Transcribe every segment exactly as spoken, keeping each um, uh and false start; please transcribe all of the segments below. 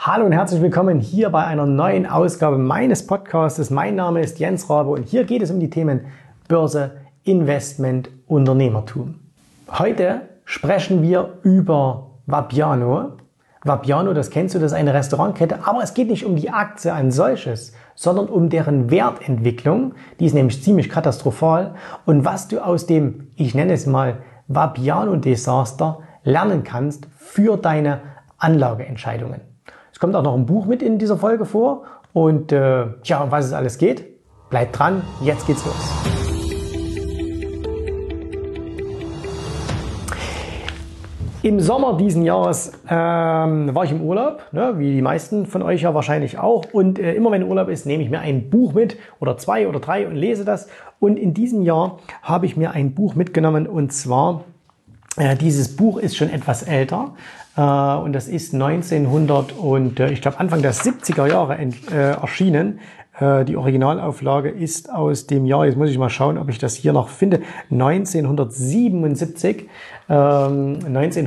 Hallo und herzlich willkommen hier bei einer neuen Ausgabe meines Podcasts. Mein Name ist Jens Rabe und hier geht es um die Themen Börse, Investment, Unternehmertum. Heute sprechen wir über Vapiano. Vapiano, das kennst du, das ist eine Restaurantkette, aber es geht nicht um die Aktie als solches, sondern um deren Wertentwicklung. Die ist nämlich ziemlich katastrophal und was du aus dem, ich nenne es mal, Vapiano-Desaster lernen kannst für deine Anlageentscheidungen. Es kommt auch noch ein Buch mit in dieser Folge vor und äh, ja, um was es alles geht, bleibt dran, jetzt geht's los. Im Sommer diesen Jahres ähm, war ich im Urlaub, ne, wie die meisten von euch ja wahrscheinlich auch. Und äh, immer wenn Urlaub ist, nehme ich mir ein Buch mit oder zwei oder drei und lese das. Und in diesem Jahr habe ich mir ein Buch mitgenommen und zwar, äh, dieses Buch ist schon etwas älter. Uh, und das ist neunzehnhundert und uh, ich glaube Anfang der siebziger Jahre ent, äh, erschienen. Uh, die Originalauflage ist aus dem Jahr, jetzt muss ich mal schauen, ob ich das hier noch finde, neunzehnhundertsiebenundsiebzig. Ähm,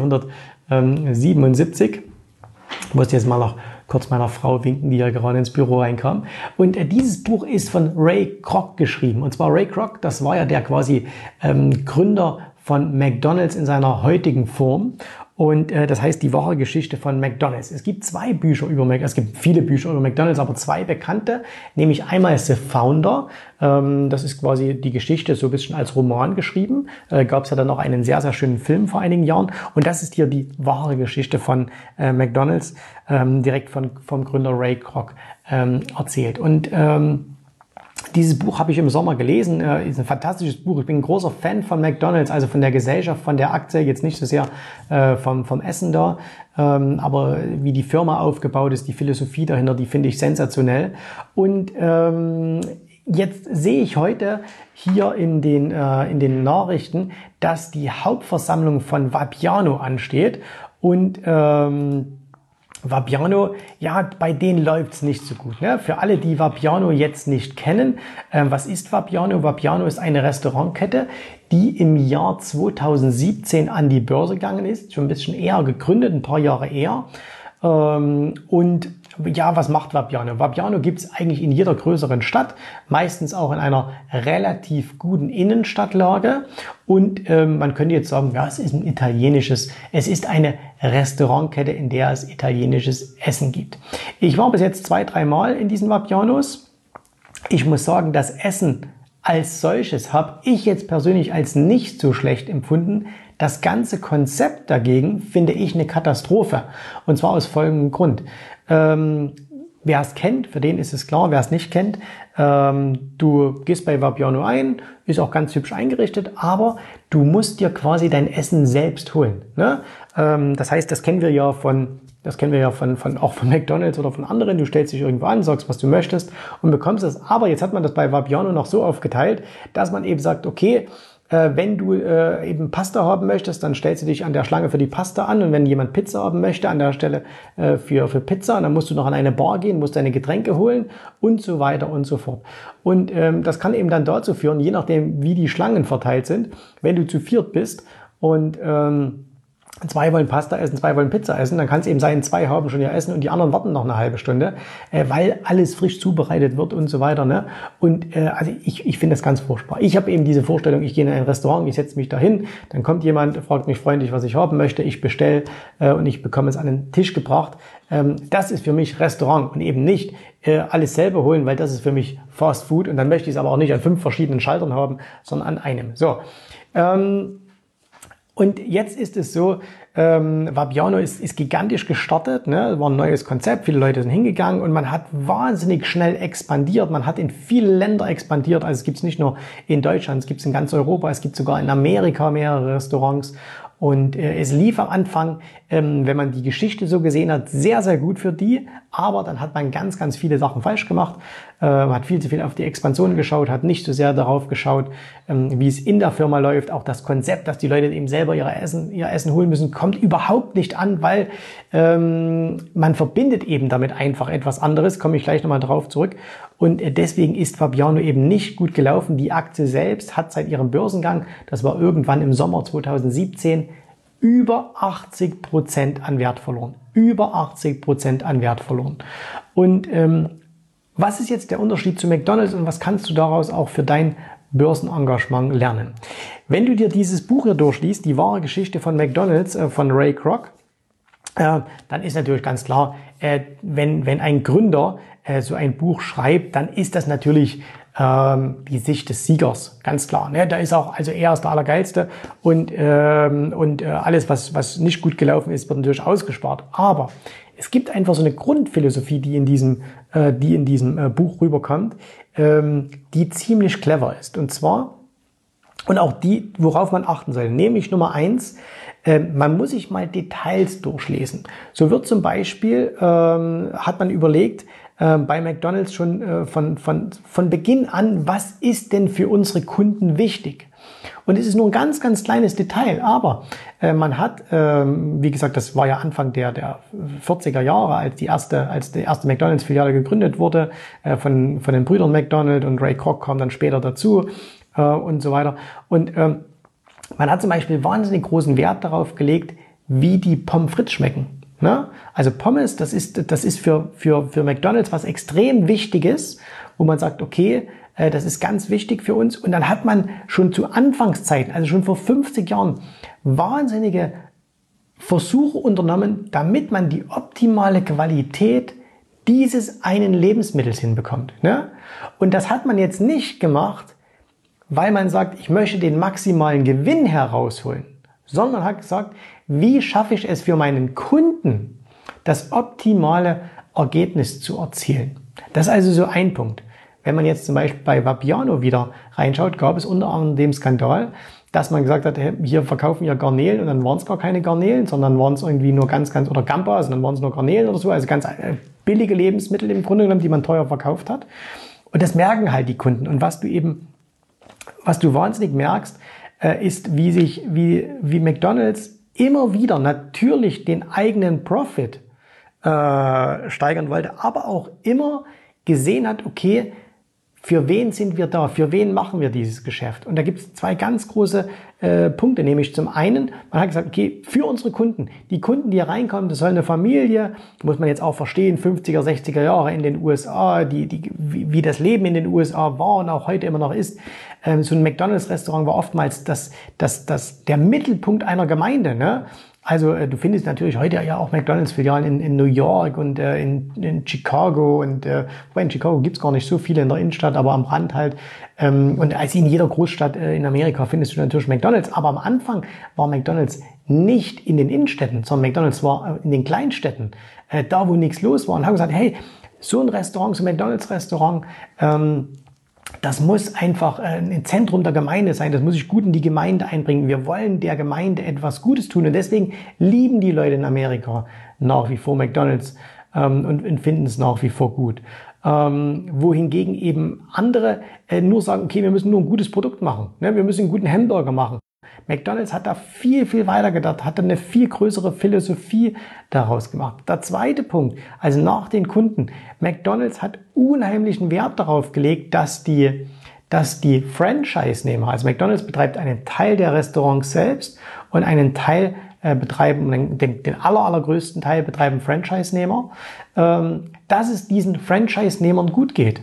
neunzehnhundertsiebenundsiebzig. Ich muss jetzt mal noch kurz meiner Frau winken, die ja gerade ins Büro reinkam. Und äh, dieses Buch ist von Ray Kroc geschrieben. Und zwar Ray Kroc, das war ja der quasi ähm, Gründer von McDonald's in seiner heutigen Form. Und äh, das heißt die wahre Geschichte von McDonald's. Es gibt zwei Bücher über McDonald's, es gibt viele Bücher über McDonald's, aber zwei bekannte, nämlich einmal The Founder. Ähm, das ist quasi die Geschichte so ein bisschen als Roman geschrieben. Äh, Gab es ja dann noch einen sehr, sehr schönen Film vor einigen Jahren. Und das ist hier die wahre Geschichte von äh, McDonald's, ähm, direkt von, vom Gründer Ray Kroc ähm, erzählt. Und ähm, dieses Buch habe ich im Sommer gelesen, äh, ist ein fantastisches Buch. Ich bin ein großer Fan von McDonald's, also von der Gesellschaft, von der Aktie, jetzt nicht so sehr äh, vom, vom Essen da, ähm, aber wie die Firma aufgebaut ist, die Philosophie dahinter, die finde ich sensationell. Und ähm, jetzt sehe ich heute hier in den, äh, in den Nachrichten, dass die Hauptversammlung von Vapiano ansteht und ähm, Vapiano, ja, bei denen läuft's nicht so gut. Ne? Für alle, die Vapiano jetzt nicht kennen, äh, was ist Vapiano? Vapiano ist eine Restaurantkette, die im Jahr zweitausendsiebzehn an die Börse gegangen ist, schon ein bisschen eher gegründet, ein paar Jahre eher. Ähm, und ja, was macht Vapiano? Vapiano gibt's eigentlich in jeder größeren Stadt, meistens auch in einer relativ guten Innenstadtlage. Und ähm, man könnte jetzt sagen, ja, es ist ein italienisches, es ist eine Restaurantkette, in der es italienisches Essen gibt. Ich war bis jetzt zwei, drei Mal in diesen Vapianos. Ich muss sagen, das Essen als solches habe ich jetzt persönlich als nicht so schlecht empfunden. Das ganze Konzept dagegen finde ich eine Katastrophe. Und zwar aus folgendem Grund. Ähm, wer es kennt, für den ist es klar. Wer es nicht kennt, ähm, du gehst bei Vapiano ein, ist auch ganz hübsch eingerichtet, aber du musst dir quasi dein Essen selbst holen. Ne? Ähm, das heißt, das kennen wir ja von Das kennen wir ja von, von, auch von McDonald's oder von anderen. Du stellst dich irgendwo an, sagst, was du möchtest und bekommst es. Aber jetzt hat man das bei Vapiano noch so aufgeteilt, dass man eben sagt, okay, äh, wenn du äh, eben Pasta haben möchtest, dann stellst du dich an der Schlange für die Pasta an. Und wenn jemand Pizza haben möchte, an der Stelle äh, für, für Pizza, dann musst du noch an eine Bar gehen, musst deine Getränke holen und so weiter und so fort. Und ähm, das kann eben dann dazu führen, je nachdem, wie die Schlangen verteilt sind, wenn du zu viert bist und ähm, zwei wollen Pasta essen, zwei wollen Pizza essen, dann kann es eben sein, zwei haben schon ihr Essen und die anderen warten noch eine halbe Stunde, äh, weil alles frisch zubereitet wird und so weiter. Ne? Und äh, also ich, ich finde das ganz furchtbar. Ich habe eben diese Vorstellung, ich gehe in ein Restaurant, ich setze mich da hin, dann kommt jemand, fragt mich freundlich, was ich haben möchte, ich bestelle äh, und ich bekomme es an den Tisch gebracht. Ähm, das ist für mich Restaurant und eben nicht äh, alles selber holen, weil das ist für mich Fast Food und dann möchte ich es aber auch nicht an fünf verschiedenen Schaltern haben, sondern an einem. So. Ähm, Und jetzt ist es so, ähm, Vapiano ist, ist gigantisch gestartet, ne? War ein neues Konzept, viele Leute sind hingegangen und man hat wahnsinnig schnell expandiert, man hat in viele Länder expandiert, also es gibt es nicht nur in Deutschland, es gibt es in ganz Europa, es gibt sogar in Amerika mehrere Restaurants. Und äh, es lief am Anfang, ähm, wenn man die Geschichte so gesehen hat, sehr, sehr gut für die. Aber dann hat man ganz, ganz viele Sachen falsch gemacht. Äh, man hat viel zu viel auf die Expansion geschaut, hat nicht so sehr darauf geschaut, ähm, wie es in der Firma läuft. Auch das Konzept, dass die Leute eben selber ihre Essen, ihr Essen holen müssen, kommt überhaupt nicht an, weil ähm, man verbindet eben damit einfach etwas anderes. Komme ich gleich nochmal drauf zurück. Und äh, deswegen ist Vapiano eben nicht gut gelaufen. Die Aktie selbst hat seit ihrem Börsengang, das war irgendwann im Sommer zweitausendsiebzehn, über achtzig Prozent an Wert verloren. Über achtzig Prozent an Wert verloren. Und ähm, was ist jetzt der Unterschied zu McDonald's und was kannst du daraus auch für dein Börsenengagement lernen? Wenn du dir dieses Buch hier durchliest, die wahre Geschichte von McDonald's äh, von Ray Kroc, äh, dann ist natürlich ganz klar, äh, wenn, wenn ein Gründer äh, so ein Buch schreibt, dann ist das natürlich ähm, die Sicht des Siegers, ganz klar. Ne? Da ist auch, also er ist der Allergeilste und, ähm, und äh, alles, was, was nicht gut gelaufen ist, wird natürlich ausgespart. Aber es gibt einfach so eine Grundphilosophie, die in diesem, äh, die in diesem äh, Buch rüberkommt, ähm, die ziemlich clever ist. Und zwar, und auch die, worauf man achten soll, nämlich Nummer eins, äh, man muss sich mal Details durchlesen. So wird zum Beispiel, ähm, hat man überlegt, äh, bei McDonald's schon äh, von, von, von Beginn an, was ist denn für unsere Kunden wichtig? Und es ist nur ein ganz, ganz kleines Detail, aber äh, man hat, ähm, wie gesagt, das war ja Anfang der, der vierziger Jahre, als die erste, als die erste McDonald's-Filiale gegründet wurde, äh, von, von den Brüdern McDonald, und Ray Kroc kam dann später dazu äh, und so weiter. Und ähm, man hat zum Beispiel wahnsinnig großen Wert darauf gelegt, wie die Pommes frites schmecken. Ne? Also Pommes, das ist, das ist für, für, für McDonald's was extrem Wichtiges, wo man sagt, okay, das ist ganz wichtig für uns. Und dann hat man schon zu Anfangszeiten, also schon vor fünfzig Jahren, wahnsinnige Versuche unternommen, damit man die optimale Qualität dieses einen Lebensmittels hinbekommt. Ne? Und das hat man jetzt nicht gemacht, weil man sagt, ich möchte den maximalen Gewinn herausholen, sondern hat gesagt, wie schaffe ich es für meinen Kunden, das optimale Ergebnis zu erzielen. Das ist also so ein Punkt. Wenn man jetzt zum Beispiel bei Vapiano wieder reinschaut, gab es unter anderem den Skandal, dass man gesagt hat, hey, hier verkaufen ja Garnelen, und dann waren es gar keine Garnelen, sondern waren es irgendwie nur ganz, ganz, oder Gambas, und dann waren es nur Garnelen oder so, also ganz billige Lebensmittel im Grunde genommen, die man teuer verkauft hat. Und das merken halt die Kunden. Und was du eben, was du wahnsinnig merkst, ist, wie sich, wie, wie McDonald's immer wieder natürlich den eigenen Profit äh, steigern wollte, aber auch immer gesehen hat, okay, für wen sind wir da? Für wen machen wir dieses Geschäft? Und da gibt es zwei ganz große äh, Punkte, nämlich zum einen, man hat gesagt, okay, für unsere Kunden, die Kunden, die hier reinkommen, das soll eine Familie, muss man jetzt auch verstehen, fünfziger, sechziger Jahre in den U S A, die, die, wie, wie das Leben in den U S A war und auch heute immer noch ist. Ähm, so ein McDonald's-Restaurant war oftmals das, das, das, der Mittelpunkt einer Gemeinde, ne? Also äh, du findest natürlich heute ja auch McDonald's-Filialen in, in New York und äh, in, in Chicago, und äh, wobei in Chicago gibt's gar nicht so viele in der Innenstadt, aber am Rand halt. Ähm, und als in jeder Großstadt äh, in Amerika findest du natürlich McDonald's, aber am Anfang war McDonald's nicht in den Innenstädten, sondern McDonald's war äh, in den Kleinstädten, äh, da wo nichts los war, und haben gesagt, hey, so ein Restaurant, so ein McDonald's-Restaurant, ähm, das muss einfach ein Zentrum der Gemeinde sein, das muss sich gut in die Gemeinde einbringen. Wir wollen der Gemeinde etwas Gutes tun, und deswegen lieben die Leute in Amerika nach wie vor McDonald's ähm, und, und finden es nach wie vor gut. Ähm, wohingegen eben andere äh, nur sagen, okay, wir müssen nur ein gutes Produkt machen, ne? Wir müssen einen guten Hamburger machen. McDonald's hat da viel, viel weiter gedacht, hat eine viel größere Philosophie daraus gemacht. Der zweite Punkt, also nach den Kunden. McDonald's hat unheimlichen Wert darauf gelegt, dass die, dass die Franchise-Nehmer, also McDonald's betreibt einen Teil der Restaurants selbst und einen Teil äh, betreiben, den, den aller, allergrößten Teil betreiben Franchise-Nehmer, ähm, dass es diesen Franchise-Nehmern gut geht.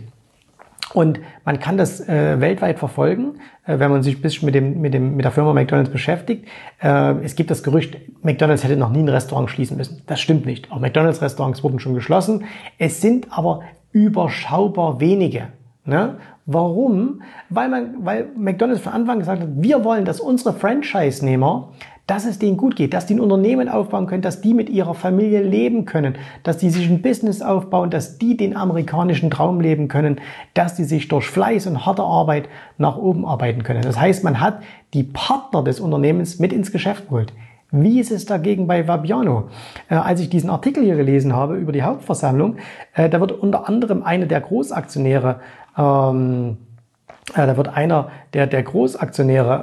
Und man kann das äh, weltweit verfolgen, äh, wenn man sich ein bisschen mit dem, mit dem, mit der Firma McDonald's beschäftigt. Äh, es gibt das Gerücht, McDonald's hätte noch nie ein Restaurant schließen müssen. Das stimmt nicht. Auch McDonald's-Restaurants wurden schon geschlossen. Es sind aber überschaubar wenige. Ne? Warum? Weil man, weil McDonald's von Anfang gesagt hat, wir wollen, dass unsere Franchise-Nehmer, dass es denen gut geht, dass die ein Unternehmen aufbauen können, dass die mit ihrer Familie leben können, dass die sich ein Business aufbauen, dass die den amerikanischen Traum leben können, dass die sich durch Fleiß und harte Arbeit nach oben arbeiten können. Das heißt, man hat die Partner des Unternehmens mit ins Geschäft geholt. Wie ist es dagegen bei Vapiano? Äh, als ich diesen Artikel hier gelesen habe über die Hauptversammlung, äh, da wird unter anderem eine der Großaktionäre ähm, Ja, da wird einer der, der Großaktionäre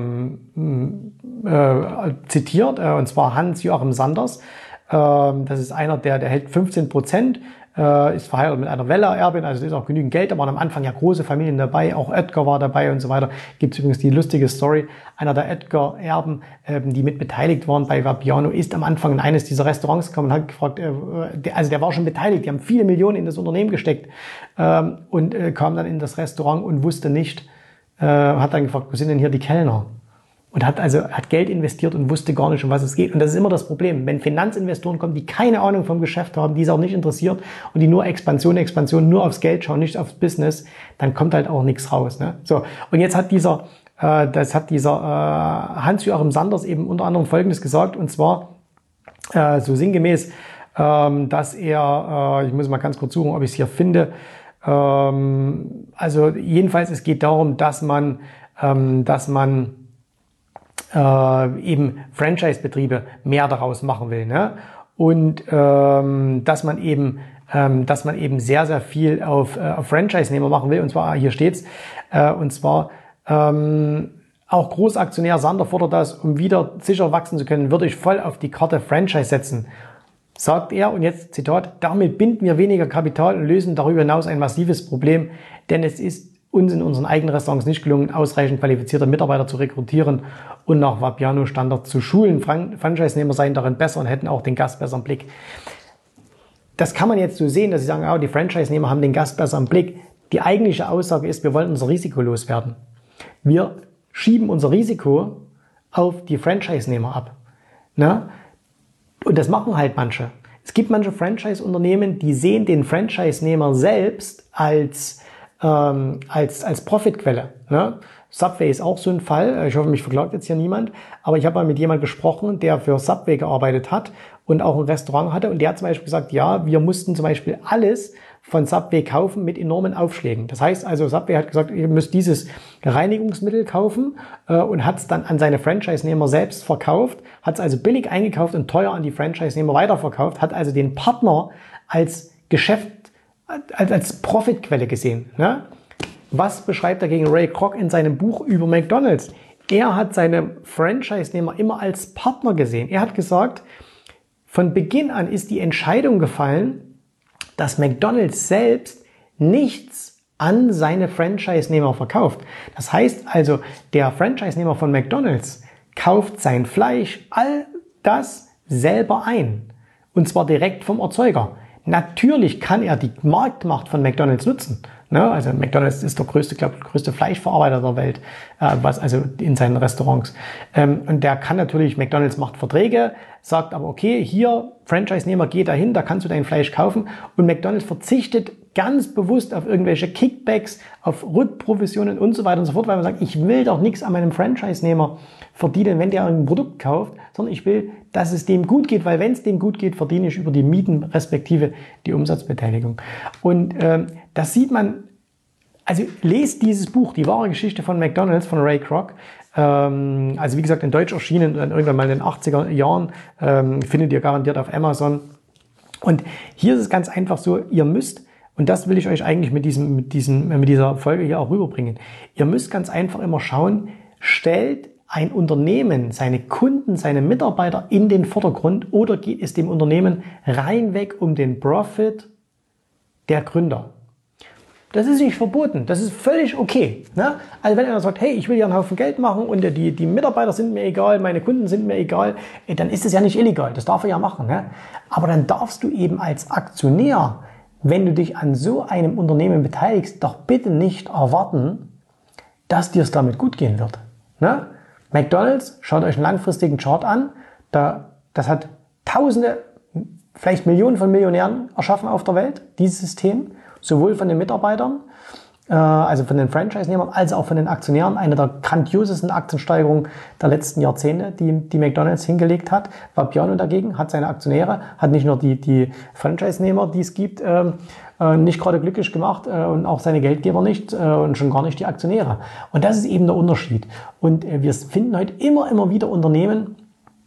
ähm, äh, zitiert, äh, und zwar Hans-Joachim Sanders. Ähm, das ist einer, der, der hält fünfzehn Prozent äh, ist verheiratet mit einer Weller-Erbin, also da ist auch genügend Geld, da waren am Anfang ja große Familien dabei, auch Oetker war dabei und so weiter. Gibt es übrigens die lustige Story, einer der Oetker-Erben, äh, die mit beteiligt waren bei Vapiano, ist am Anfang in eines dieser Restaurants gekommen und hat gefragt, äh, der, also der war schon beteiligt, die haben viele Millionen in das Unternehmen gesteckt ähm, und äh, kam dann in das Restaurant und wusste nicht, äh, hat dann gefragt, wo sind denn hier die Kellner? Und hat also hat Geld investiert und wusste gar nicht, um was es geht. Und das ist immer das Problem. Wenn Finanzinvestoren kommen, die keine Ahnung vom Geschäft haben, die es auch nicht interessiert und die nur Expansion, Expansion, nur aufs Geld schauen, nicht aufs Business, dann kommt halt auch nichts raus. Ne? So, und jetzt hat dieser, äh, das hat dieser äh, Hans-Joachim Sanders eben unter anderem Folgendes gesagt, und zwar äh, so sinngemäß, ähm, dass er, äh, ich muss mal ganz kurz suchen, ob ich es hier finde, ähm, also jedenfalls, es geht darum, dass man, ähm, dass man Äh, eben Franchise-Betriebe mehr daraus machen will, ne? Und ähm, dass man eben, ähm, dass man eben sehr, sehr viel auf, äh, auf Franchise-Nehmer machen will. Und zwar, hier steht's, äh, und zwar ähm, auch Großaktionär Sander fordert das, um wieder sicher wachsen zu können, würde ich voll auf die Karte Franchise setzen. Sagt er, und jetzt Zitat, damit binden wir weniger Kapital und lösen darüber hinaus ein massives Problem, denn es ist uns in unseren eigenen Restaurants nicht gelungen, ausreichend qualifizierte Mitarbeiter zu rekrutieren und nach Vapiano-Standard zu schulen. Fran- Franchise-Nehmer seien darin besser und hätten auch den Gast besser im Blick. Das kann man jetzt so sehen, dass sie sagen, oh, die Franchise-Nehmer haben den Gast besser im Blick. Die eigentliche Aussage ist, wir wollen unser Risiko loswerden. Wir schieben unser Risiko auf die Franchise-Nehmer ab. Ne? Und das machen halt manche. Es gibt manche Franchise-Unternehmen, die sehen den Franchise-Nehmer selbst als Ähm, als, als Profitquelle. Ne? Subway ist auch so ein Fall. Ich hoffe, mich verklagt jetzt hier niemand. Aber ich habe mal mit jemandem gesprochen, der für Subway gearbeitet hat und auch ein Restaurant hatte. Und der hat zum Beispiel gesagt, ja, wir mussten zum Beispiel alles von Subway kaufen mit enormen Aufschlägen. Das heißt also, Subway hat gesagt, ihr müsst dieses Reinigungsmittel kaufen äh, und hat es dann an seine Franchise-Nehmer selbst verkauft, hat es also billig eingekauft und teuer an die Franchise-Nehmer weiterverkauft, hat also den Partner als Geschäft als, als Profitquelle gesehen. Ne? Was beschreibt dagegen Ray Kroc in seinem Buch über McDonald's? Er hat seine Franchise-Nehmer immer als Partner gesehen. Er hat gesagt, von Beginn an ist die Entscheidung gefallen, dass McDonald's selbst nichts an seine Franchise-Nehmer verkauft. Das heißt also, der Franchise-Nehmer von McDonald's kauft sein Fleisch, all das selber ein. Und zwar direkt vom Erzeuger. Natürlich kann er die Marktmacht von McDonald's nutzen. Ne? Also McDonald's ist der größte, glaube ich, größte Fleischverarbeiter der Welt, äh, was also in seinen Restaurants. Ähm, und der kann natürlich, McDonald's macht Verträge, sagt aber, okay, hier, Franchise-Nehmer, geh dahin, da kannst du dein Fleisch kaufen. Und McDonald's verzichtet ganz bewusst auf irgendwelche Kickbacks, auf Rückprovisionen und so weiter und so fort, weil man sagt, ich will doch nichts an meinem Franchise-Nehmer verdienen, wenn der ein Produkt kauft, sondern ich will, dass es dem gut geht, weil wenn es dem gut geht, verdiene ich über die Mieten respektive die Umsatzbeteiligung. Und ähm, das sieht man, also lest dieses Buch, die wahre Geschichte von McDonald's, von Ray Kroc, ähm, also wie gesagt in Deutsch erschienen, irgendwann mal in den achtziger Jahren, ähm, findet ihr garantiert auf Amazon. Und hier ist es ganz einfach so, ihr müsst, und das will ich euch eigentlich mit, diesem, mit, diesem, mit dieser Folge hier auch rüberbringen, ihr müsst ganz einfach immer schauen, stellt ein Unternehmen, seine Kunden, seine Mitarbeiter in den Vordergrund oder geht es dem Unternehmen reinweg um den Profit der Gründer? Das ist nicht verboten, das ist völlig okay. Ne? Also wenn einer sagt, hey, ich will ja einen Haufen Geld machen und die, die Mitarbeiter sind mir egal, meine Kunden sind mir egal, dann ist es ja nicht illegal, das darf er ja machen. Ne? Aber dann darfst du eben als Aktionär, wenn du dich an so einem Unternehmen beteiligst, doch bitte nicht erwarten, dass dir es damit gut gehen wird. Ne? McDonald's, schaut euch einen langfristigen Chart an, da, das hat Tausende, vielleicht Millionen von Millionären erschaffen auf der Welt, dieses System, sowohl von den Mitarbeitern, äh, also von den Franchise-Nehmern, als auch von den Aktionären. Eine der grandiosesten Aktiensteigerungen der letzten Jahrzehnte, die, die McDonald's hingelegt hat. Vapiano dagegen hat seine Aktionäre, hat nicht nur die, die Franchise-Nehmer, die es gibt, äh, nicht gerade glücklich gemacht äh, und auch seine Geldgeber nicht äh, und schon gar nicht die Aktionäre. Und das ist eben der Unterschied. Und äh, wir finden heute immer, immer wieder Unternehmen,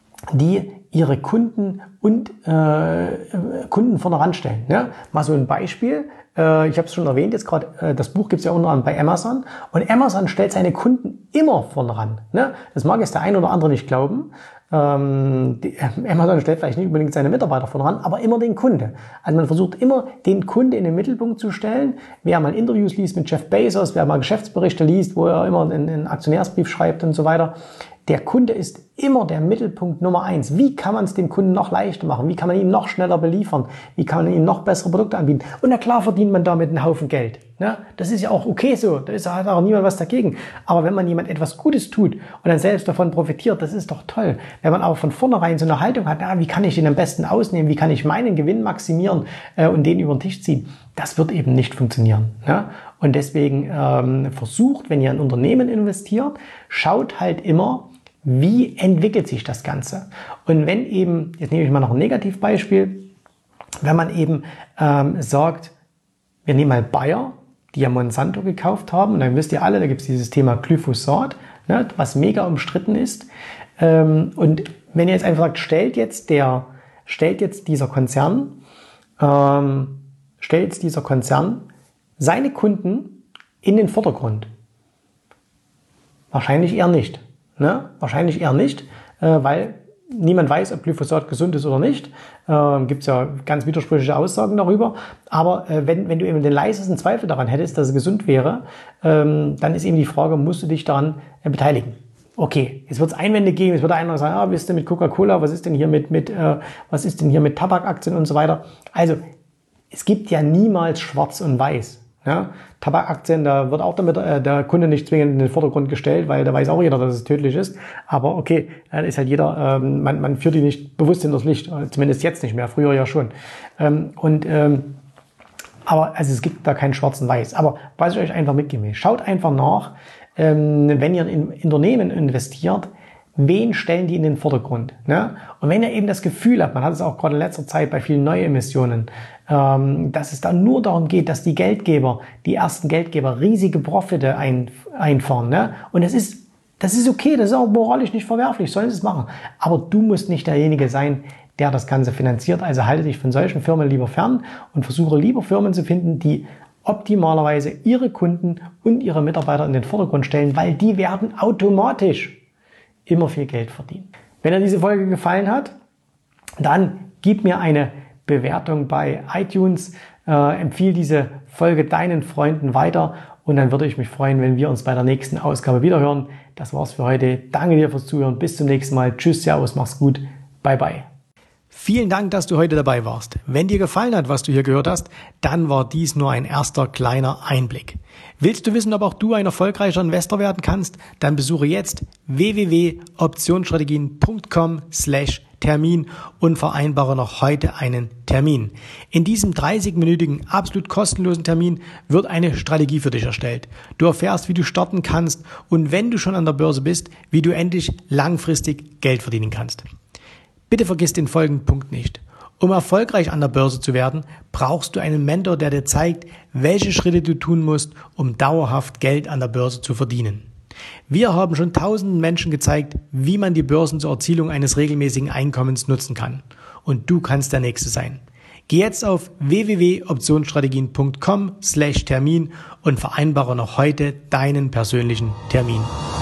die ihre Kunden und äh, Kunden vorne ranstellen. Ne? Mal so ein Beispiel. Äh, ich habe es schon erwähnt, jetzt gerade äh, das Buch gibt es ja unter anderem bei Amazon. Und Amazon stellt seine Kunden immer vorne ran. Ne? Das mag jetzt der ein oder andere nicht glauben. Ähm, die, Amazon stellt vielleicht nicht unbedingt seine Mitarbeiter voran, aber immer den Kunde. Also man versucht immer, den Kunde in den Mittelpunkt zu stellen. Wer mal Interviews liest mit Jeff Bezos, wer mal Geschäftsberichte liest, wo er immer einen, einen Aktionärsbrief schreibt und so weiter. Der Kunde ist immer der Mittelpunkt Nummer eins. Wie kann man es dem Kunden noch leichter machen? Wie kann man ihn noch schneller beliefern? Wie kann man ihm noch bessere Produkte anbieten? Und na klar verdient man damit einen Haufen Geld. Ja, das ist ja auch okay so. Da ist, hat auch niemand was dagegen. Aber wenn man jemand etwas Gutes tut und dann selbst davon profitiert, das ist doch toll. Wenn man aber von vornherein so eine Haltung hat, na, wie kann ich den am besten ausnehmen? Wie kann ich meinen Gewinn maximieren äh, und den über den Tisch ziehen? Das wird eben nicht funktionieren. Ja? Und deswegen ähm, versucht, wenn ihr in Unternehmen investiert, schaut halt immer, wie entwickelt sich das Ganze? Und wenn eben, jetzt nehme ich mal noch ein Negativbeispiel, wenn man eben ähm, sagt, wir nehmen mal Bayer, die ja Monsanto gekauft haben, und dann wisst ihr alle, da gibt es dieses Thema Glyphosat, ne, was mega umstritten ist. Ähm, und wenn ihr jetzt einfach sagt, stellt jetzt der, stellt jetzt dieser Konzern, ähm, stellt jetzt dieser Konzern seine Kunden in den Vordergrund. Wahrscheinlich eher nicht. Ne? Wahrscheinlich eher nicht, äh, weil niemand weiß, ob Glyphosat gesund ist oder nicht. Äh, Gibt es ja ganz widersprüchliche Aussagen darüber. Aber äh, wenn, wenn du eben den leisesten Zweifel daran hättest, dass es gesund wäre, ähm, dann ist eben die Frage, musst du dich daran äh, beteiligen? Okay, jetzt wird es Einwände geben, es wird einer sagen, ah, was ist denn mit Coca-Cola, was ist denn hier mit, mit äh, was ist denn hier mit Tabakaktien und so weiter. Also, es gibt ja niemals schwarz und weiß. Ja, Tabakaktien, da wird auch damit äh, der Kunde nicht zwingend in den Vordergrund gestellt, weil da weiß auch jeder, dass es tödlich ist. Aber okay, da ist halt jeder, ähm, man, man führt die nicht bewusst hinters Licht, zumindest jetzt nicht mehr, früher ja schon. Ähm, und ähm, aber also es gibt da keinen Schwarz und Weiß. Aber was ich euch einfach mitgeben will, schaut einfach nach, ähm, wenn ihr in Unternehmen investiert, wen stellen die in den Vordergrund? Ne? Und wenn ihr eben das Gefühl habt, man hat es auch gerade in letzter Zeit bei vielen Neuemissionen, ähm, dass es dann nur darum geht, dass die Geldgeber, die ersten Geldgeber riesige Profite ein, einfahren. Ne? Und das ist, das ist okay, das ist auch moralisch nicht verwerflich, sollen sie es machen. Aber du musst nicht derjenige sein, der das Ganze finanziert. Also halte dich von solchen Firmen lieber fern und versuche lieber Firmen zu finden, die optimalerweise ihre Kunden und ihre Mitarbeiter in den Vordergrund stellen, weil die werden automatisch immer viel Geld verdienen. Wenn dir diese Folge gefallen hat, dann gib mir eine Bewertung bei iTunes, äh, empfiehl diese Folge deinen Freunden weiter und dann würde ich mich freuen, wenn wir uns bei der nächsten Ausgabe wiederhören. Das war's für heute. Danke dir fürs Zuhören. Bis zum nächsten Mal. Tschüss, servus, mach's gut. Bye, bye. Vielen Dank, dass du heute dabei warst. Wenn dir gefallen hat, was du hier gehört hast, dann war dies nur ein erster kleiner Einblick. Willst du wissen, ob auch du ein erfolgreicher Investor werden kannst? Dann besuche jetzt w w w punkt optionsstrategien punkt com slash Termin und vereinbare noch heute einen Termin. In diesem dreißigminütigen, absolut kostenlosen Termin wird eine Strategie für dich erstellt. Du erfährst, wie du starten kannst und wenn du schon an der Börse bist, wie du endlich langfristig Geld verdienen kannst. Bitte vergiss den folgenden Punkt nicht. Um erfolgreich an der Börse zu werden, brauchst du einen Mentor, der dir zeigt, welche Schritte du tun musst, um dauerhaft Geld an der Börse zu verdienen. Wir haben schon tausenden Menschen gezeigt, wie man die Börsen zur Erzielung eines regelmäßigen Einkommens nutzen kann. Und du kannst der Nächste sein. Geh jetzt auf w w w punkt optionsstrategien punkt com slash Termin und vereinbare noch heute deinen persönlichen Termin.